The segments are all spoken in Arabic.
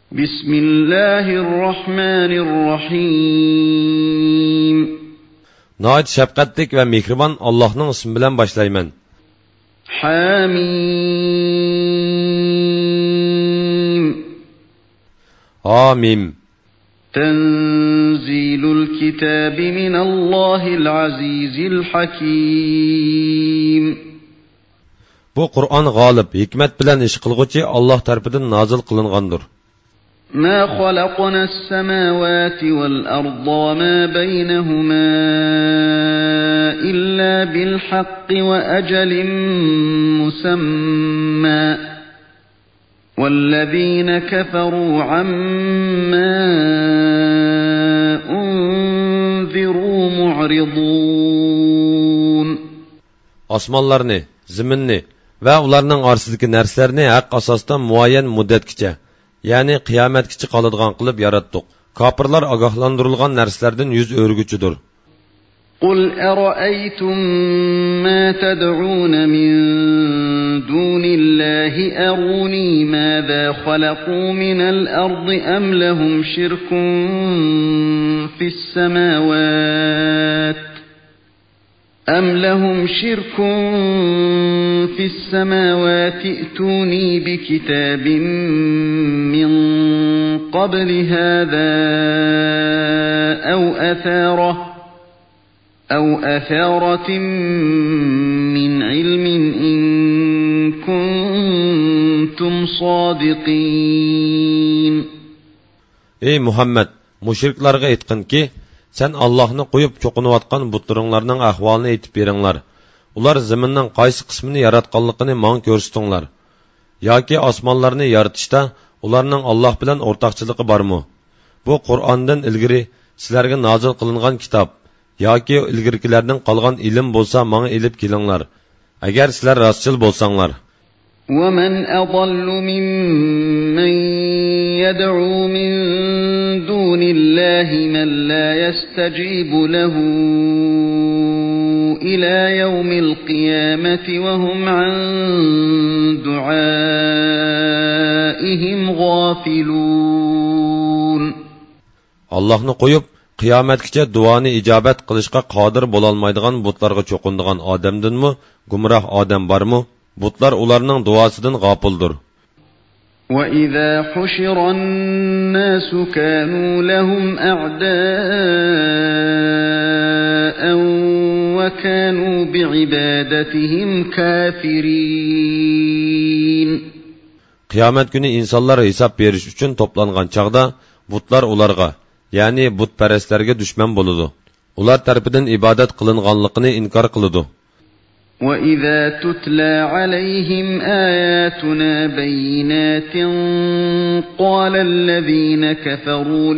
Bismillahirrahmanirrahim. Nəhayət şəfqətlik və mehriban Allah'ın ismi bilan başlayman. Hamim. Hamim. Tenzilul kitabi minallahil azizil hakim. Bu Qur'on g'olib, hikmat bilan ish qilguvchi Alloh tarafidan nozil qilingandir. ما خلقنا السماوات والأرض وما بينهما إلا بالحق وأجل مسمى والذين كفروا عما أنذروا معرضون. Osmonlarni, zaminni va ularning orasidagi narsalarni haq asosda muayyan muddatgacha, ya'ni qiyomatgacha qoladigan qilib yaratdik. Kofirlar ogohlantirilgan narsalardan yuz o'rguchidir. قل أرأيتم ما تدعون من دون الله أروني ماذا خلقوا من الأرض أم لهم شرك في السماوات ائتوني بكتاب من قبل هذا أو أثارة من علم إن كنتم صادقين. Ey Muhammed, müşriklarga aytqin ki, sen Allah'ını qoyup çoqunuvatqan butlarınlarının ahvalını aytib beringlar. Ular zaminning qaysi qismini yaratganligini maň ko'rsatinglar. Yoki osmonlarni yaratishda ularning Alloh bilan o'rtaqchiligi bormi? Bu Qur'ondan ilgari sizlarga nozil qilingan kitob yoki ilgirkilardan qolgan ilm bo'lsa maňa elib kelinglar. Agar sizlar rostchil bo'lsanglar. وَمَنْ أَضَلُّ مِمَّنْ يَدْعُو مِنْ دُونِ اللَّهِ مَنْ لَا يَسْتَجِيبُ لَهُ إِلَى يَوْمِ الْقِيَامَةِ وَهُمْ عَنْ دُعَائِهِمْ غَافِلُونَ. Allah'ını qo'yib qiyomatgacha duoni ijobat qilishga qodir bo'lolmaydigan butlarga cho'qindigan odamdanmi, gumroh odam bormi? Butlar ularning duosidan g'ofildir. وَإِذَا حُشِرَ النَّاسُ كَانُوا لَهُمْ أَعْدَاءً وَكَانُوا بِعِبَادَتِهِمْ كَافِرِينَ. Qiyomat kuni insonlar hisob berish uchun to'plangan chaqda butlar ularga, ya'ni butparastlarga dushman bo'ladi. Ular tarafidan ibodat qilinganligini inkor qiladi. وَإِذَا تُتْلَى عَلَيْهِمْ آيَاتُنَا بَيِّنَاتٍ قَالَ الَّذِينَ كَفَرُوا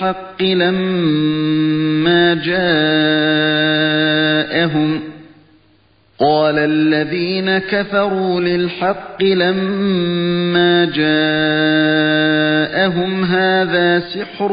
لِلْحَقِّ لَمَّا جَاءَهُمْ هَذَا سِحْرٌ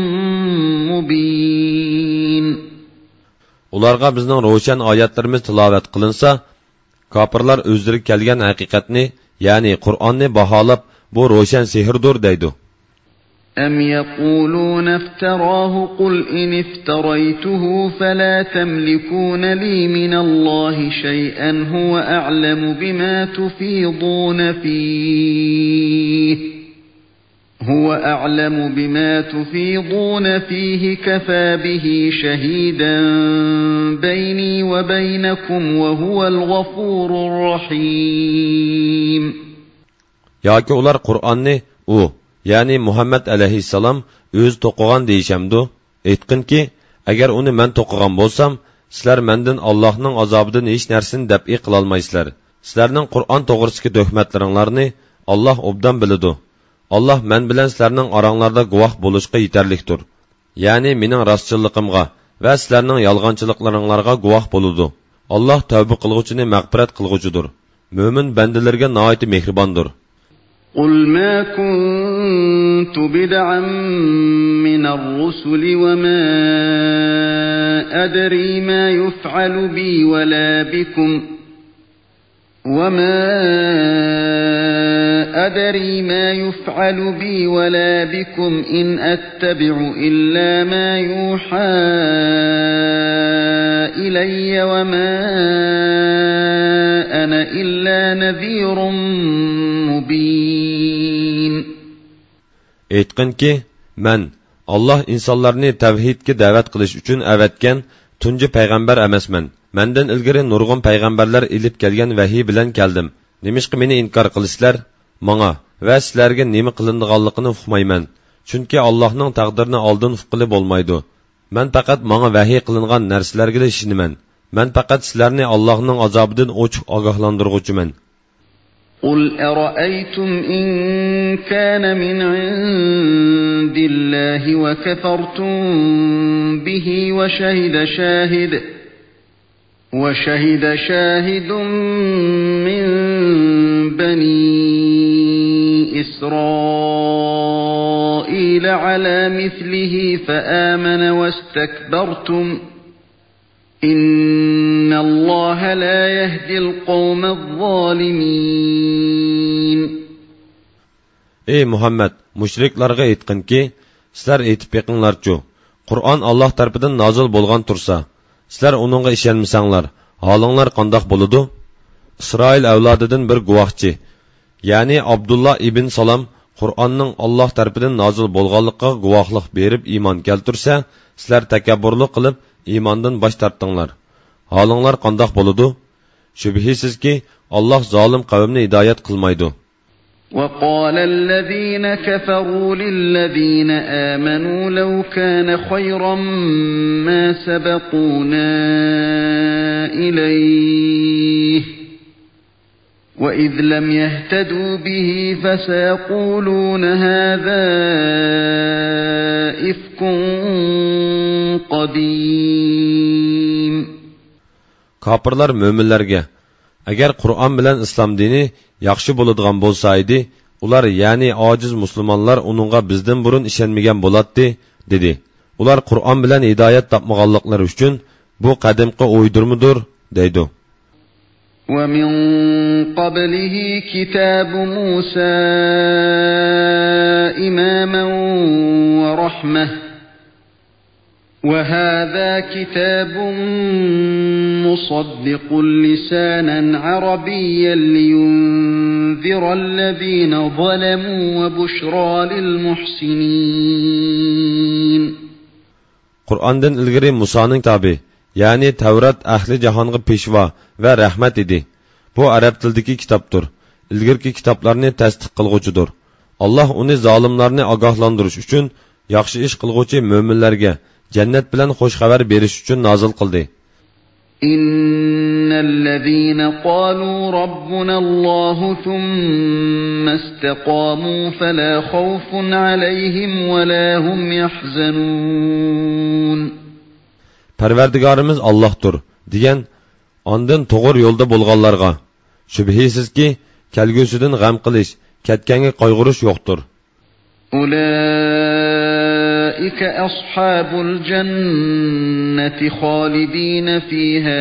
مُبِينٌ. Ularga bizning ro'shan oyatlarimiz tilovat qilinsa, kofirlar o'zlari kelgan haqiqatni, ya'ni Qur'onni baholab, bu ro'shan sehrdir deydi. Am yaquluna iftarahu qul in iftaraytuhu fala tamlikuna li min Allahi shay'an huwa a'lamu bima tufiduna fihi. هو أعلم بما تفيضون فيه كفى به شهيدا بيني وبينكم وهو الغفور الرحيم. Yoki ular Qur'onni ya'ni Muhammad alayhissalom o'z to'qigan deyishamdi. Aytqinki, agar uni men to'qigan bo'lsam, sizlar mendan Allohning azobidan hech narsani dab'i qila olmaysizlar. Sizlarning Qur'on to'g'risidagi tuhmatlaringlarni Alloh obdan biladi. Allah men bilan sizlarning oranglarda guvoh bo'lishga yetarlikdir. Ya'ni mening rostchilligimga va sizlarning yolg'onchiliklaringlarga guvoh bo'ladi. Allah tavba qilguvchini mag'firat qilguvchidir. Mo'min bandalarga nihoyat mehribondir. قل ما كنت بدعا من الرسل وما أدري ما يفعل بي ولا بكم وما أدري ما يفعل بي ولا بكم إن أتبع إلا ما يوحى إلي وما أنا إلا نذير مبين. Aytqinki, men Allah insonlarni tavhidga da'vat qilish uchun avatgan tunji payg'ambar emasman. Mendan ilgari nurg'un payg'ambarlar ilib kelgan vahiy bilan keldim. Nimishqa meni inkor qilisizlar? Menga va sizlarga nima qilinganligini uqmayman. Chunki Allohning taqdirini oldin uqili bo'lmaydi. Men faqat menga vahiy qilingan narsalarga ishinaman. Men faqat sizlarni Allohning azobidan ochiq ogohlantiruvchiman. قل أرأيتم إن كان من عند الله وكفرتم به وشهد شاهد من بني إسرائيل على مثله فآمن واستكبرتم إن الله لا يهدي القوم الظالمين. Ey Muhammed, müşriklarga aytqinki, sizlar aytib beqinglarchu, Qur'on Alloh tarafidan nozil bo'lgan tursa, sizlar uningga ishonmasanglar, holinglar qandoq bo'ladi? İsroil avlodidan bir guvohchi, ya'ni Abdullah ibn Salam Qur'onning Alloh tarafidan nozil bo'lganligiga guvohlik berib iymon keltirsa, sizlar takabburlik qilib iymondan bosh tortdinglar. Holinglar qandoq bo'ladi? Shubhisizki, Alloh zolim qavmni hidoyat qilmaydi. وقال الذين كفروا للذين آمنوا لو كان خيرا ما سبقونا إليه وإذ لم يهتدوا به فسيقولون هذا إفك قديم. Kapırlar müminlerge, eğer Kur'an bilen İslam dini yaxshi bo'ladigan bo'lsa edi, ular ya'ni ojiz musulmonlar uningga bizdan burun ishonmagan bo'lardi, dedi. Ular Qur'on bilan hidoyat topmaganliklari uchun bu qadimqi o'ydirmidir, deydi. وَمِنْ قَبْلِهِ كِتَابُ مُوسَى إِمَامًا وَرَحْمَةً وَهَذَا كِتَابٌ مُصَدِّقٌ لِسَانًا عَرَبِيًّا لِيُنذِرَ الَّذِينَ ظَلَمُوا وَبُشْرَى لِلْمُحْسِنِينَ. Qur'ondan ilgari Musoning kitobi, ya'ni Tavrat ahli jahonga peshvo va rahmat edi. Bu arab tilidagi kitobdir. Ilgirki kitoblarni tasdiq qilguvchidir. Alloh uni zolimlarni ogohlantirish uchun yaxshi ish qilguvchi mo'minlarga jannat bilan xush xabar berish uchun nozil qildi. Innallazina qalu robbuna Alloh thumma istaqamu fala khawfun alayhim va la hum yahzanun. Parvardigorimiz Allohdir degan ondan to'g'ri yo'lda bo'lganlarga shubhisizki kelgusidan g'am qilish, ketganga qayg'urish yo'qdir. أولئك أصحاب الجنة خالدين فيها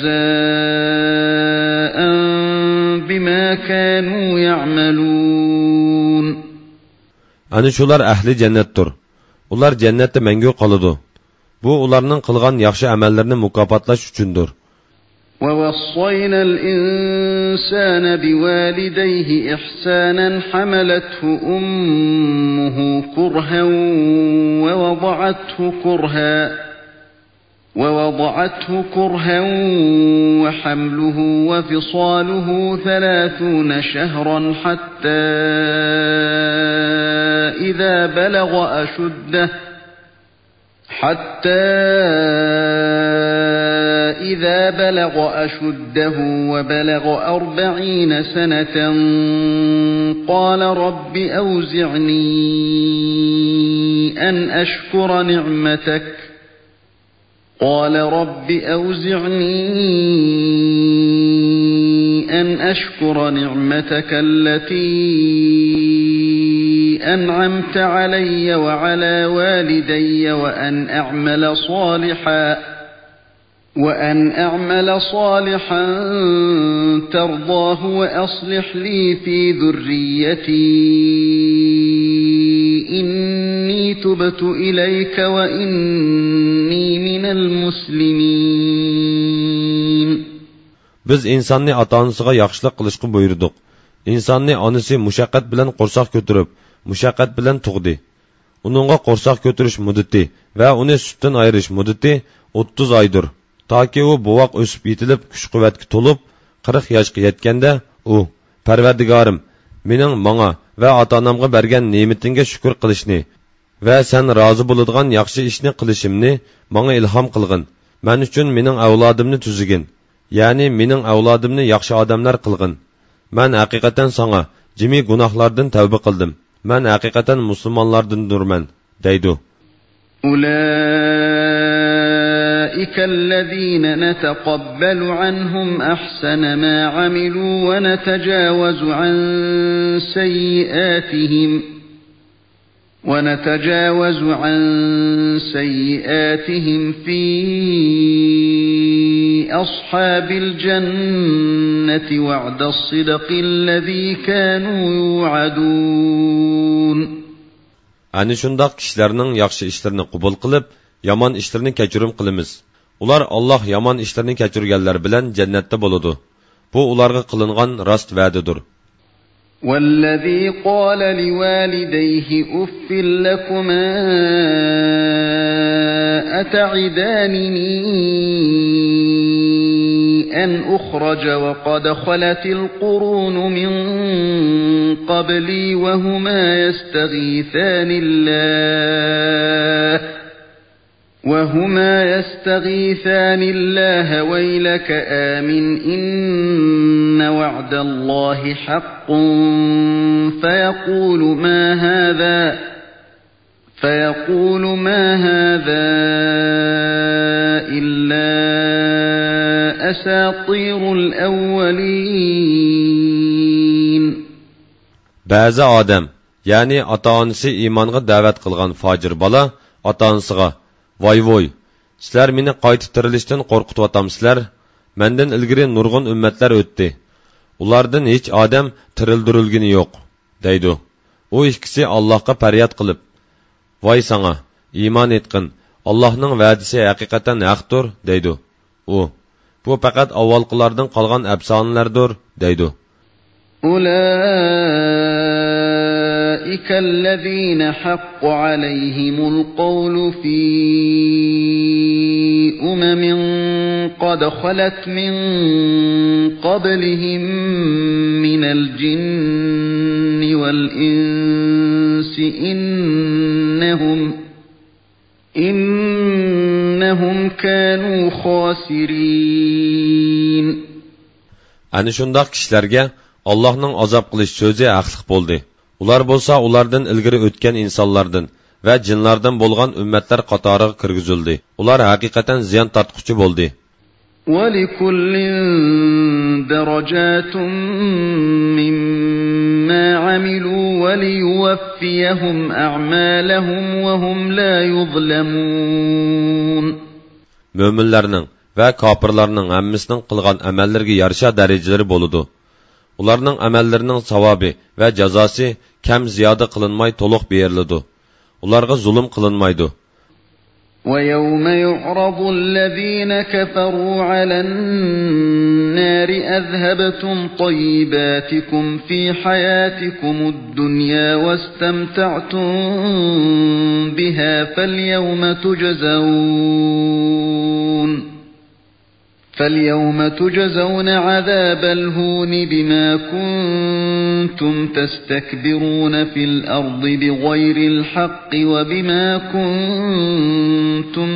جزاء بما كانوا يعملون. Ani şular ahli cennettir. Ular cennette mengu qalıdı. Bu ularning qilgan yaxshi amallarni mukofotlash uchundir. وَوَصَّيْنَا الْإِنسَانَ بِوَالِدَيْهِ إِحْسَانًا حَمَلَتْهُ أُمُّهُ كُرْهًا وَوَضَعَتْهُ كُرْهًا وَحَمْلُهُ وَفِصَالُهُ 30 شهرا حتى إذا بلغ أشده وبلغ 40 سنة قال رب أوزعني أن أشكر نعمتك التي أنعمت علي وعلى والدي وأن أعمل صالحا وأن أعمل صالحا ترضاه وأصلح لي في ذريتي إني تبت إليك وإني من المسلمين. Biz insonni ota-onasiga yaxshilik qilishga buyurdik. İnsonni onasi mushaqqat bilan qo'rsoq ko'tarib, mushaqqat bilan tug'di. Uningga qo'rsoq ko'tarish muddati va uni sutdan ayirish muddati 30 oydir. Toki u buvoq o'sib yetilib, kuch-quvvatga to'lib, 40 yoshga yetganda u: "Parvardigorim, mening menga va ota-onamga bergan ne'matingga shukr qilishni va sen rozi bo'ladigan yaxshi ishni qilishimni menga ilhom qilgin. Men uchun mening avlodimni tuzigin, ya'ni mening avlodimni yaxshi odamlar qilgin. Men haqiqatan senga jimi gunohlardan tavba qildim. Men haqiqatan musulmonlardandurman", deydi. أولئك الذين نتقبل عنهم أحسن ما عملوا ونتجاوز عن سيئاتهم في أصحاب الجنة وعد الصدق الذي كانوا يوعدون. Ani shundoq kishilarning yaxshi ishlarini qabul qilib, yomon ishlarni kechirim qilamiz. Ular Alloh yomon ishlarni kechirganlar bilan jannatda bo'ladi. Bu ularga qilingan rost va'dadir. والذي قال لوالديه أف لكما أتعدانني أن أخرج وقد خلت القرون من قبلي وهما يستغيثان الله ويلك آمن إن وعد الله حق فيقول ما هذا إلا أساطير الأولين. Bazı adam, yani ata-onasi imanға da'vat qilgan fojir bola ata-onasiga: "Voy, sizlar meni qayta tirilishdan qo'rqityapsizlar. Mendan ilgari nurg'un ummatlar o'tdi. Ulardan hech odam tirildirilgani yo'q", deydi. U ikkisi Allohga faryod qilib: "Voy sana, iymon etqin. Allohning va'dasi haqiqatan haqdir", deydi. U: "Bu faqat avvalqilardan qolgan afsonalardir", deydi. أولئك الذين حق عليهم القول في قد خلت من قبلهم من الجن والإنس إنهم كانوا خاسرين. Ani shundoq kishilarga Allohning azob qilish so'zi haqliq bo'ldi. Ular bo'lsa ulardan ilgari o'tgan insonlardan va jinlardan bo'lgan ummatlar qatoriga kirgizildi. Ular haqiqatan ziyon tortquchi bo'ldi. وَلِكُلٍّ دَرَجَاتٌ مِّمَّا عَمِلُوا وَلِيُوَفِّيَهُمْ أَعْمَالَهُمْ وَهُمْ لَا يُظْلَمُونَ. Müminlərinin və kafirlərinin həmməsinin qılğan əməllərə yarışa dərəcələri boludu. Ularning əməllərinin savabı və cəzası kəm ziyadə qılınmay toluq berildi. Ularga zulm qılınmaydı. وَيَوْمَ يُعْرَضُ الَّذِينَ كَفَرُوا عَلَى النَّارِ أَذْهَبْتُمْ طَيِّبَاتِكُمْ فِي حَيَاتِكُمُ الدُّنْيَا وَاسْتَمْتَعْتُمْ بِهَا فَالْيَوْمَ تُجْزَوْنَ عَذَابَ الْهُونِ بِمَا كُنْتُمْ تَسْتَكْبِرُونَ فِي الْأَرْضِ بِغَيْرِ الْحَقِّ وَبِمَا كُنْتُمْ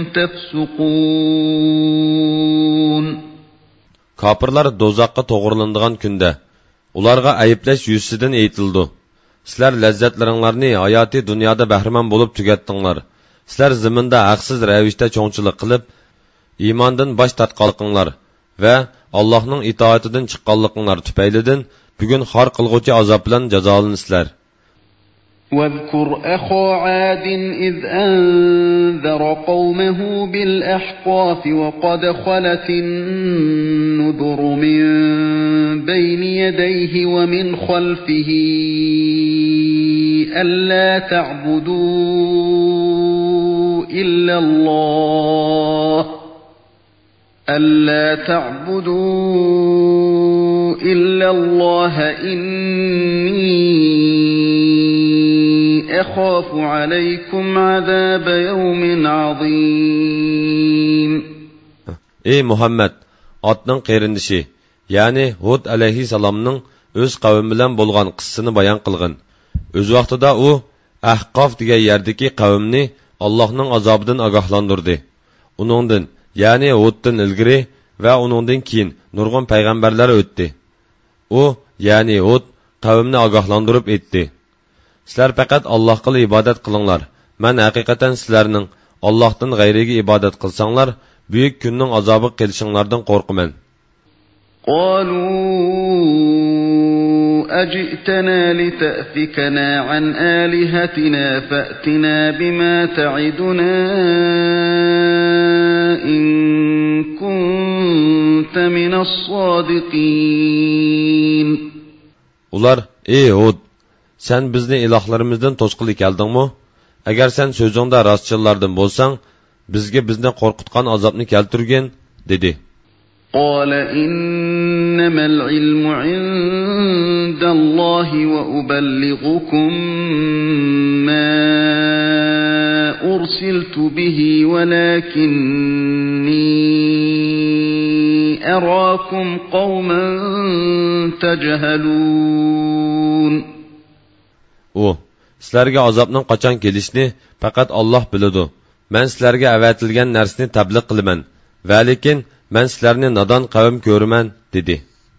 تَفْسُقُونَ. Kafirlar dozaqqa to'g'rilanadigan kunda ularga ayıplash yuzidan aytildi. Sizlar lazzatlaringlarni hayoti dunyoda bahramand bo'lib tugatdinglar. Sizlar zaminda haqsiz ravishda cho'ngchilik qilib iymondan bosh tortganliginglar va Allohning itoatidan chiqqanliginglar tufaylidan bugun xor qilg'uvchi azob bilan jazolansizlar. واذكر أخا عاد إذ أنذر قومه بالأحقاف وقد خلت النذر من بين يديه ومن خلفه ألا تعبدوا إلا الله إني أخاف عليكم عذاب يوم عظيم. Ey Muhammed, atның qeyrindishi, yani Hud aleyhisselamның öz qavmi bilan bo'lgan qissini bayon qilgin. Öz vaqtida u Ahqaf degan yerdagi qavmni Allohning azobidan ogohlantirdi. Uningdan, yani Huddan ilgari va uningdan keyin nurg'un payg'ambarlar o'tdi. U, yani Hud qavmni ogohlantirib aytdi: Sizlar faqat Allohga ibodat qilinglar. Men haqiqatan sizlarning Allohdan g'ayriga ibodat qilsanglar, büyük kunning azobi kelishinglardan qo'rqaman. قالوا أجئتنا لتأفكنا عن آلهتنا فأتنا بما تعدنا إن كنت من الصادقين. Ular, ey Hud, sen bizni ilahlarımızdan to'sqili keldingmi? Agar sen so'zingda rostchilardan bo'lsang, bizga bizni qo'rqitgan azobni keltirgin, dedi. قال إنما العلم عند الله وأبلغكم ما أرسلت به ولكني أراكم قوما تجهلون. O, sizlarga azobning qachon kelishini faqat Alloh biladi. Men sizlarga avatilgan narsani tabliq qilaman, va lekin men sizlarni nodon qavm ko'raman, dedi.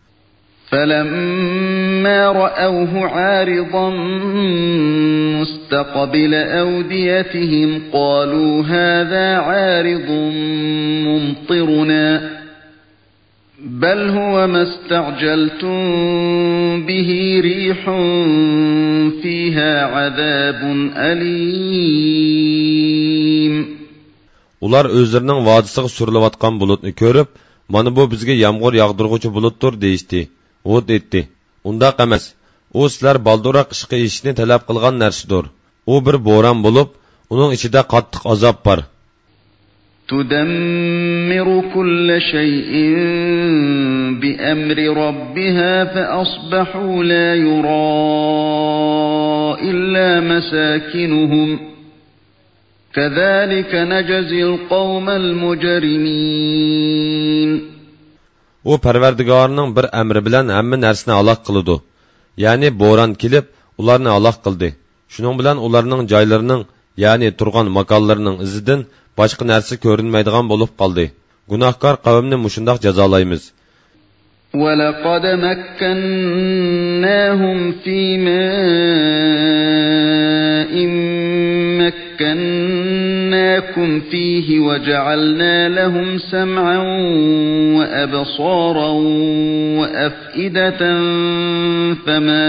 فَلَمَّا رَأَوْهُ عَارِضًا مُسْتَقْبِلَ أَوْدِيَتِهِمْ قَالُوا هَذَا عَارِضٌ مُمْطِرُنَا بَلْ هُوَ مَا اسْتَعْجَلْتُمْ بِهِ رِيحٌ فِيهَا عَذَابٌ أَلِيمٌ. Ular özlərinin vadisiga surilayotgan bulutni ko'rib, "Mana bu bizga yağmur yağdırğuchi bulutdir" deyishdi. Hud aytdi: "Undaq emas. U sizlar balduroq ishqa ishni talab qilgan narsadir. U bir bo'ron bo'lib, uning ichida qattiq azob bor." تدمر كل شيء بأمر ربها فأصبحوا لا يرى إلا مساكنهم كذلك نجزي القوم المجرمين. O Parvardigarning bir amri bilan hamma narsani halok qildi. Ya'ni bo'ron kelib, ularni halok qildi. Shuning bilan ularning joylarining, ya'ni turgan makonlarining izidan boshqa narsa ko'rinmaydigan bo'lib qoldi. Gunohkor qavmni mushundoq jazolaymiz. وَلَقَدْ مَكَّنَّاهُمْ فِي مَاءٍ مَكَّنَّاكُمْ فِيهِ وَجَعَلْنَا لَهُمْ سَمْعًا وَأَبْصَارًا وَأَفْئِدَةً فَمَا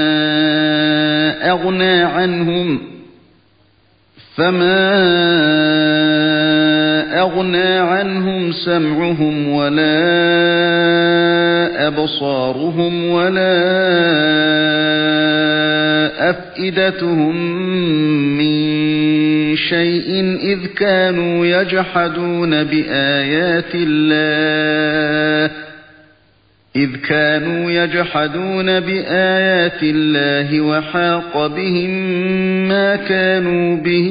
أغنى عنهم سمعهم ولا أبصارهم ولا أفئدتهم من شيء إذ كانوا يجحدون بآيات الله وحاق بهم ما كانوا به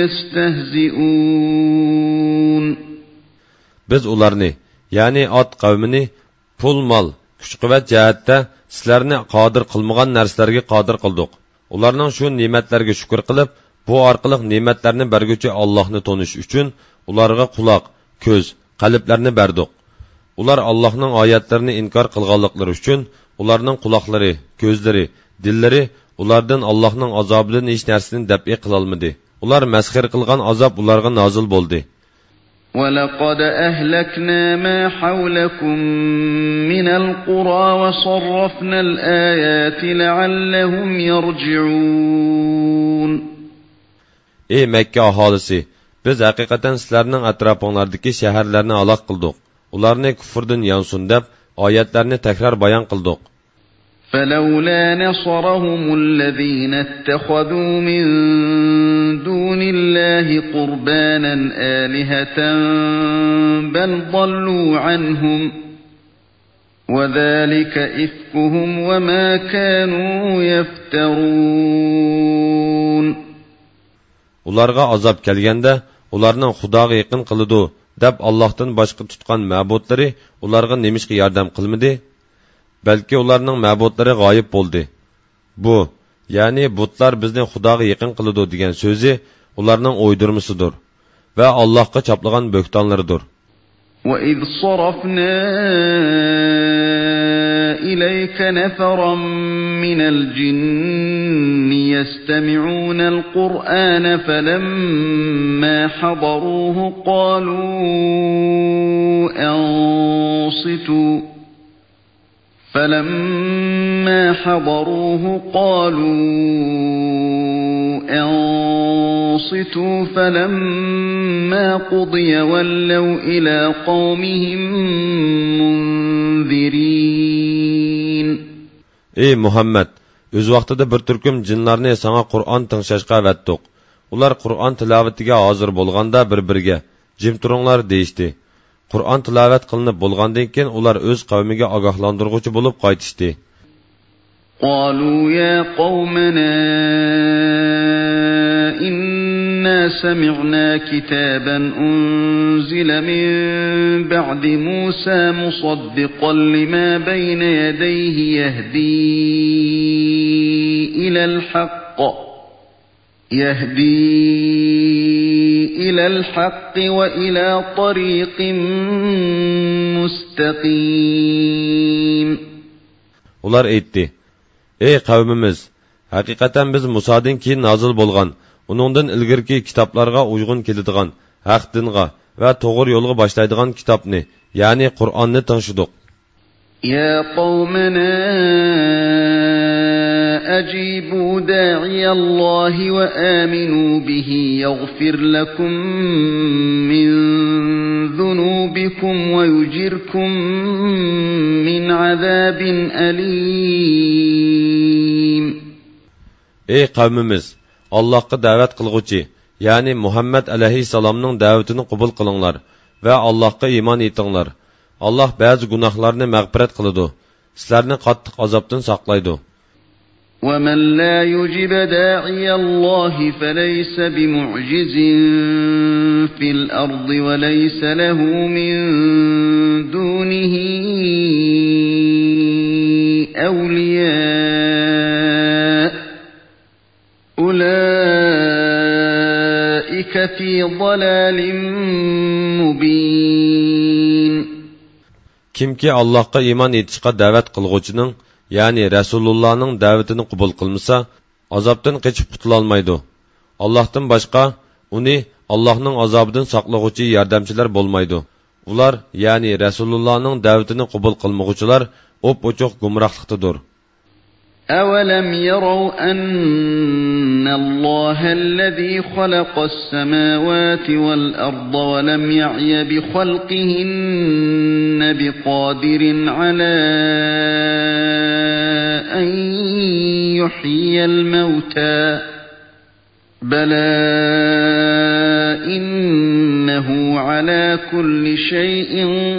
يستهزئون. Biz ularni, yani Ad qavmini pul mol, kuch-quvvat jihatda sizlarni qodir qilmagan narsalarga qodir qildik. Ularning shu ne'matlarga shukr qilib, bu orqali ne'matlarni berguvchi Allohni tonish uchun ularga quloq, ko'z, qalblarni berdik. Ular Allohning oyatlarini inkor qilganliklari uchun ularning quloqlari, ko'zlari, dillari ulardan Allohning azobidan hech narsani dab'i qila olmadi. Ular masxir qilgan azob ularga nozil bo'ldi. وَلَقَدْ أَهْلَكْنَا مَا حَوْلَكُمْ مِنَ الْقُرَى وَصَرَّفْنَا الْآيَاتِ لَعَلَّهُمْ يَرْجِعُونَ. Ey Mekke aholisi, biz haqiqatan sizlarning atrofinglardagi shaharlarni halok qildik. Ularni kufrdan yansun deb oyatlarni takror bayon qildik. فلولا نصرهم الذين اتخذوا من دون الله قربانا آلهة بل ضلوا عنهم وذلك إفكهم وما كانوا يفترون. Ularga azap kelganda, ularning Xudoga yaqin qiladi deb Allohdan boshqa tutgan ma'budlari ularga nemishqa yordam qilmadi? Balki ularning ma'budlari g'oyib bo'ldi. Bu, ya'ni butlar bizni Xudoga yaqin qiladi degan so'zi ularning o'ydirmisidir va Allohga choplagan bo'xtonlaridir. وَإِذْ صَرَفْنَا إِلَيْكَ نَفَرًا مِنَ الْجِنِّ يَسْتَمِعُونَ الْقُرْآنَ فَلَمَّا حَضَرُوهُ قالوا أنصتوا فلما قضي ولوا إلى قومهم منذرين. Ey Muhammed, öz vaqtida bir turkum jinlarni sana Qur'on tingshashga vatdiq. Ular Qur'on tilovatiga hozir bo'lganda bir-biriga jim turinglar deyishdi. Qur'on tilovat qilinib bo'lgandan keyin ular o'z qavmiga ogohlantiruvchi bo'lib qaytishdi. قالوا يا قومنا إنا سمعنا كتابا أنزل من بعد موسى مصدقا لما بين يديه يهدي إلى الحق وإلى طريق مستقيم. Ular aytdi: Ey qavmimiz, haqiqatan biz Musodan keyin nozil bo'lgan, uningdan ilgirki kitoblarga uyg'un keladigan haq dinga va to'g'ri yo'lga boshlaydigan kitobni, ya'ni Qur'onni tingshidik. Ya qavmana ajibu da'iyallahi va aminu bihi yaghfir lakum min zunubikum va yujirkum min azabin alim. Ey qavmimiz, Allohga da'vat qilguvchi, ya'ni Muhammad alayhissalomning da'vatini qabul qilinglar va Allohga iymon etinglar. Allah ba'zi gunohlarni mag'firat qiladi, sizlarni qattiq azobdan saqlaydi. وَمَنْ لَا يُجِبَ دَاعِيَ اللَّهِ فَلَيْسَ بِمُعْجِزٍ فِي الْأَرْضِ وَلَيْسَ لَهُ مِنْ دُونِهِ أَوْلِيَاءُ أُولَئِكَ فِي ضَلَالٍ مُبِينٍ. Kimki Allohga iymon etishga da'vat qilguvchining, ya'ni Rasulullahning da'vatini qabul qilmasa, azobdan qochib qutula olmaydi. Allohdan boshqa uni Allohning azobidan saqlaguvchi yordamchilar bo'lmaydi. Ular, ya'ni Rasulullahning da'vatini qabul qilmaguvchilar o'p-o'choq gumrohlikdadir. أَوَلَمْ يَرَوْا أَنَّ اللَّهَ الَّذِي خَلَقَ السَّمَاوَاتِ وَالْأَرْضَ وَلَمْ يَعْيَ بِخَلْقِهِنَّ بِقَادِرٍ عَلَى أَنْ يُحْيِيَ الْمَوْتَى بَلَى إِنَّهُ عَلَى كُلِّ شَيْءٍ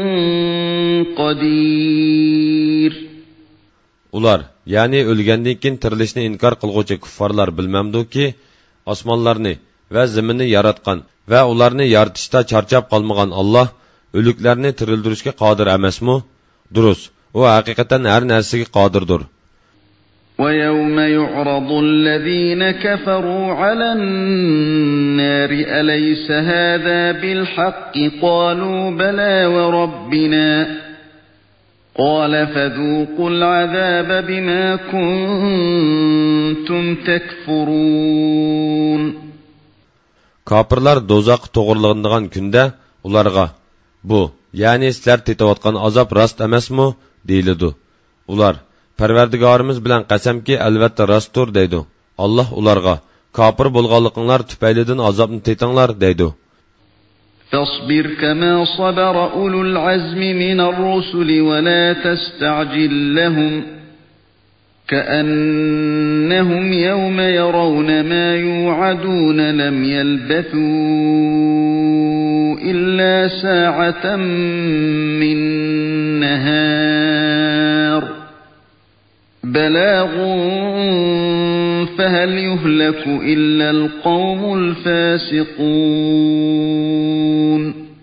قَدِيرٌ. Ular, ya'ni o'lgandan keyin tirilishni inkor qilguvchi kuffarlar bilmamdiki, osmonlarni va zaminni yaratgan va ularni yaratishda charchab qolmagan Alloh o'liklarni tirildirishga qodir emasmi? Durust, u haqiqatan har narsaga qodirdir. وَيَوْمَ يُعْرَضُ الَّذِينَ كَفَرُوا عَلَى النَّارِ أَلَيْسَ هَذَا بِالْحَقِّ قَالُوا بَلَى وَرَبِّنَا قَالَ فَذُوقُوا الْعَذَابَ بِمَا كُنْتُمْ تَكْفُرُونَ. Kafirlar dozaq to'g'rilanadigan kunda ularga bu, ya'ni sizlar tetayotgan azob rost emasmi deyiladi. Ular Parvardigorimiz bilan qasamki albatta rostdir deydi. Alloh ularga kafir bo'lganliqinglar tufaylidan azobni tetinglar deydi. فاصبر كما صبر أولو العزم من الرسل ولا تستعجل لهم كأنهم يوم يرون ما يوعدون لم يلبثوا إلا ساعة من نهار بلاغ فهل يهلك إلا القوم الفاسقون.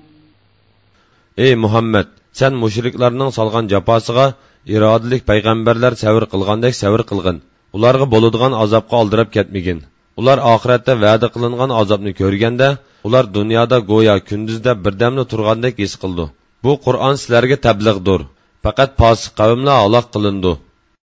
Ey Muhammed, sen müşriklarning salgan jafosıga irodalik payg'ambarlar savr qilgandek savr qilgin. Ularga bo'ladigan azobga oldirib ketmagin. Ular oxiratda va'da qilingan azobni ko'rganda, ular dunyoda go'yo kunduzda birdamli turgandek his qildi. Bu Qur'on sizlarga tabliğdir. Faqat fosiq qavmlar halok qilindi.